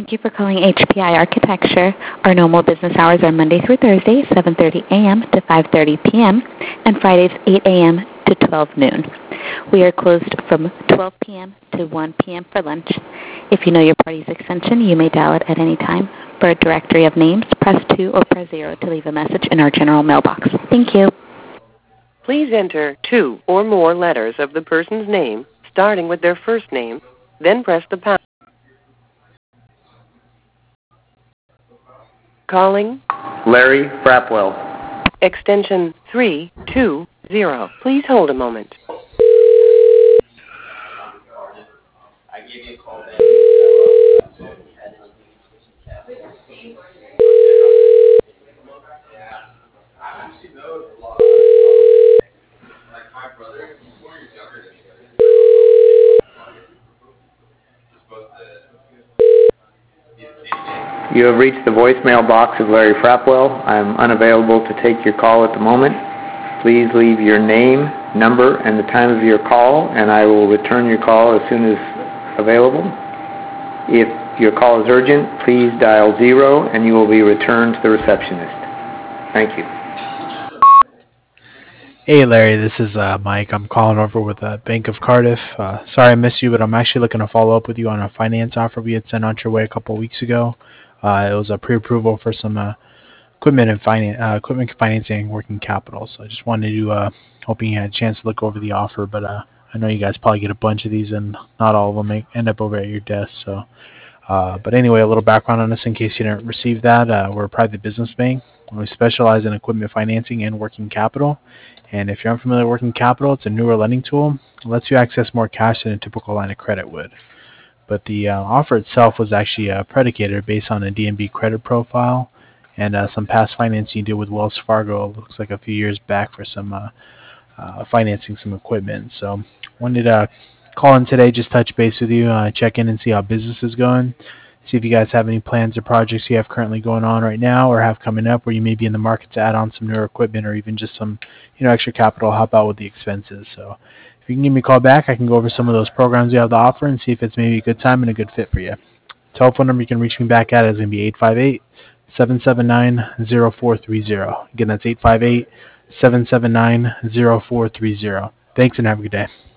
Thank you for calling HPI Architecture. Our normal business hours are Monday through Thursday, 7:30 a.m. to 5:30 p.m., and Fridays, 8 a.m. to 12 noon. We are closed from 12 p.m. to 1 p.m. for lunch. If you know your party's extension, you may dial it at any time. For a directory of names, press 2 or press 0 to leave a message in our general mailbox. Thank you. Please enter 2 or more letters of the person's name, starting with their first name, then press the pound. Calling Larry Frapwell. extension 320. Please hold a moment. You have reached the voicemail box of Larry Frapwell. I am unavailable to take your call at the moment. Please leave your name, number, and the time of your call, and I will return your call as soon as available. If your call is urgent, please dial 0 and you will be returned to the receptionist. Thank you. Hey Larry, this is Mike. I'm calling over with Bank of Cardiff. Sorry I missed you, but I'm actually looking to follow up with you on a finance offer we had sent on your way a couple weeks ago. It was a pre-approval for some equipment financing and working capital. So I just wanted to, hoping you had a chance to look over the offer, but I know you guys probably get a bunch of these and not all of them end up over at your desk. So, but anyway, a little background on us in case you didn't receive that. We're a private business bank. We specialize in equipment financing and working capital. And if you're unfamiliar with working capital, it's a newer lending tool. It lets you access more cash than a typical line of credit would. But the offer itself was actually predicated based on a DNB credit profile and some past financing you did with Wells Fargo. It looks like a few years back for some financing some equipment. So wanted to call in today, just touch base with you, check in and see how business is going. See if you guys have any plans or projects you have currently going on right now or have coming up where you may be in the market to add on some newer equipment or even just some extra capital to help out with the expenses. So if you can give me a call back, I can go over some of those programs you have to offer and see if it's maybe a good time and a good fit for you. Telephone number you can reach me back at is going to be 858-779-0430. Again, that's 858-779-0430. Thanks and have a good day.